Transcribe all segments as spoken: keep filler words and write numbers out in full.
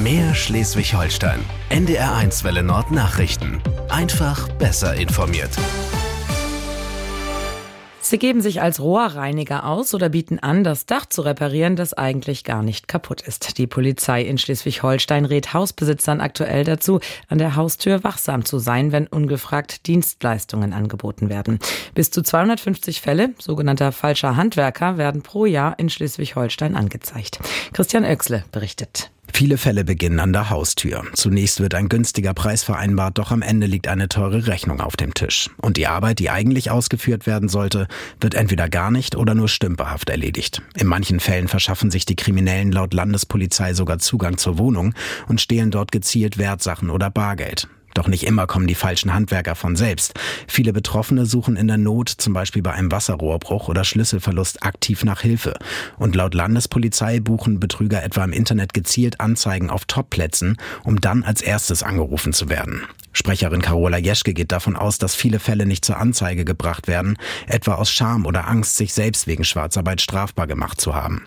Mehr Schleswig-Holstein. N D R eins Welle Nord Nachrichten. Einfach besser informiert. Sie geben sich als Rohrreiniger aus oder bieten an, das Dach zu reparieren, das eigentlich gar nicht kaputt ist. Die Polizei in Schleswig-Holstein rät Hausbesitzern aktuell dazu, an der Haustür wachsam zu sein, wenn ungefragt Dienstleistungen angeboten werden. Bis zu zweihundertfünfzig Fälle sogenannter falscher Handwerker werden pro Jahr in Schleswig-Holstein angezeigt. Christian Oechsle berichtet. Viele Fälle beginnen an der Haustür. Zunächst wird ein günstiger Preis vereinbart, doch am Ende liegt eine teure Rechnung auf dem Tisch. Und die Arbeit, die eigentlich ausgeführt werden sollte, wird entweder gar nicht oder nur stümperhaft erledigt. In manchen Fällen verschaffen sich die Kriminellen laut Landespolizei sogar Zugang zur Wohnung und stehlen dort gezielt Wertsachen oder Bargeld. Doch nicht immer kommen die falschen Handwerker von selbst. Viele Betroffene suchen in der Not, zum Beispiel bei einem Wasserrohrbruch oder Schlüsselverlust, aktiv nach Hilfe. Und laut Landespolizei buchen Betrüger etwa im Internet gezielt Anzeigen auf Top-Plätzen, um dann als erstes angerufen zu werden. Sprecherin Carola Jeschke geht davon aus, dass viele Fälle nicht zur Anzeige gebracht werden, etwa aus Scham oder Angst, sich selbst wegen Schwarzarbeit strafbar gemacht zu haben.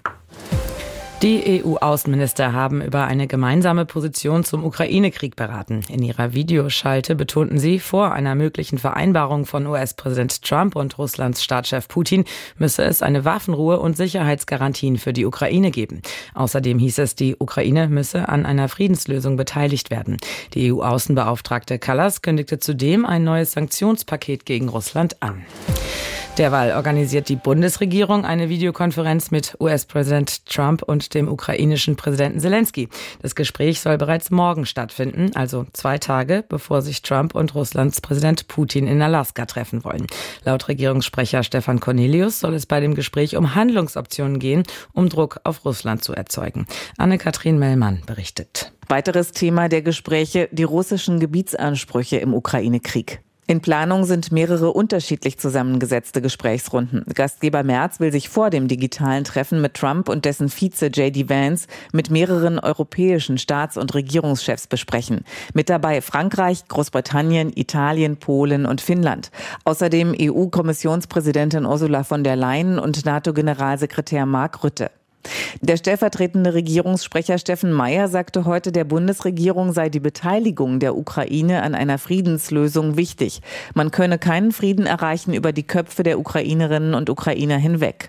Die E U-Außenminister haben über eine gemeinsame Position zum Ukraine-Krieg beraten. In ihrer Videoschalte betonten sie, vor einer möglichen Vereinbarung von U S-Präsident Trump und Russlands Staatschef Putin müsse es eine Waffenruhe und Sicherheitsgarantien für die Ukraine geben. Außerdem hieß es, die Ukraine müsse an einer Friedenslösung beteiligt werden. Die E U-Außenbeauftragte Kallas kündigte zudem ein neues Sanktionspaket gegen Russland an. Derweil organisiert die Bundesregierung eine Videokonferenz mit U S-Präsident Trump und dem ukrainischen Präsidenten Zelensky. Das Gespräch soll bereits morgen stattfinden, also zwei Tage, bevor sich Trump und Russlands Präsident Putin in Alaska treffen wollen. Laut Regierungssprecher Stefan Cornelius soll es bei dem Gespräch um Handlungsoptionen gehen, um Druck auf Russland zu erzeugen. Anne-Kathrin Mellmann berichtet. Weiteres Thema der Gespräche: die russischen Gebietsansprüche im Ukraine-Krieg. In Planung sind mehrere unterschiedlich zusammengesetzte Gesprächsrunden. Gastgeber Merz will sich vor dem digitalen Treffen mit Trump und dessen Vize J D Vance mit mehreren europäischen Staats- und Regierungschefs besprechen. Mit dabei Frankreich, Großbritannien, Italien, Polen und Finnland. Außerdem E U-Kommissionspräsidentin Ursula von der Leyen und NATO-Generalsekretär Mark Rutte. Der stellvertretende Regierungssprecher Steffen Mayer sagte heute, der Bundesregierung sei die Beteiligung der Ukraine an einer Friedenslösung wichtig. Man könne keinen Frieden erreichen über die Köpfe der Ukrainerinnen und Ukrainer hinweg.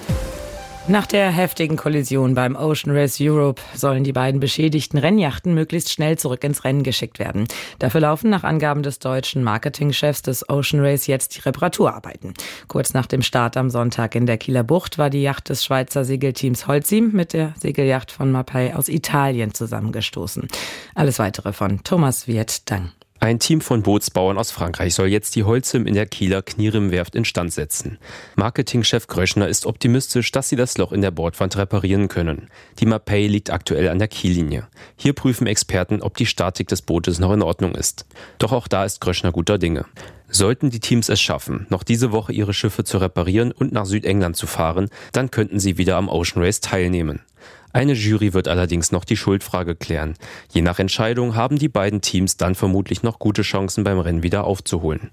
Nach der heftigen Kollision beim Ocean Race Europe sollen die beiden beschädigten Rennjachten möglichst schnell zurück ins Rennen geschickt werden. Dafür laufen nach Angaben des deutschen Marketingchefs des Ocean Race jetzt die Reparaturarbeiten. Kurz nach dem Start am Sonntag in der Kieler Bucht war die Yacht des Schweizer Segelteams Holcim mit der Segelyacht von Mapei aus Italien zusammengestoßen. Alles Weitere von Thomas Wirt-Dang. Ein Team von Bootsbauern aus Frankreich soll jetzt die Holcim in der Kieler Knirrim-Werft instand setzen. Marketingchef Gröschner ist optimistisch, dass sie das Loch in der Bordwand reparieren können. Die Mapei liegt aktuell an der Kiellinie. Hier prüfen Experten, ob die Statik des Bootes noch in Ordnung ist. Doch auch da ist Gröschner guter Dinge. Sollten die Teams es schaffen, noch diese Woche ihre Schiffe zu reparieren und nach Südengland zu fahren, dann könnten sie wieder am Ocean Race teilnehmen. Eine Jury wird allerdings noch die Schuldfrage klären. Je nach Entscheidung haben die beiden Teams dann vermutlich noch gute Chancen beim Rennen wieder aufzuholen.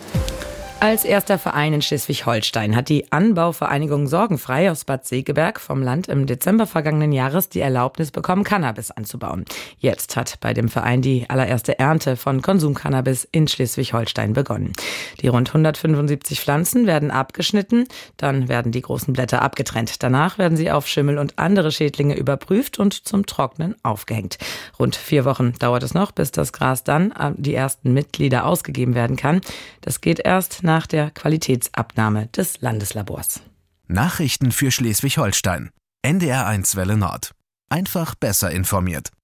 Als erster Verein in Schleswig-Holstein hat die Anbauvereinigung Sorgenfrei aus Bad Segeberg vom Land im Dezember vergangenen Jahres die Erlaubnis bekommen, Cannabis anzubauen. Jetzt hat bei dem Verein die allererste Ernte von Konsumcannabis in Schleswig-Holstein begonnen. Die rund hundertfünfundsiebzig Pflanzen werden abgeschnitten, dann werden die großen Blätter abgetrennt. Danach werden sie auf Schimmel und andere Schädlinge überprüft und zum Trocknen aufgehängt. Rund vier Wochen dauert es noch, bis das Gras dann an die ersten Mitglieder ausgegeben werden kann. Das geht erst nach nach der Qualitätsabnahme des Landeslabors. Nachrichten für Schleswig-Holstein. N D R eins Welle Nord. Einfach besser informiert.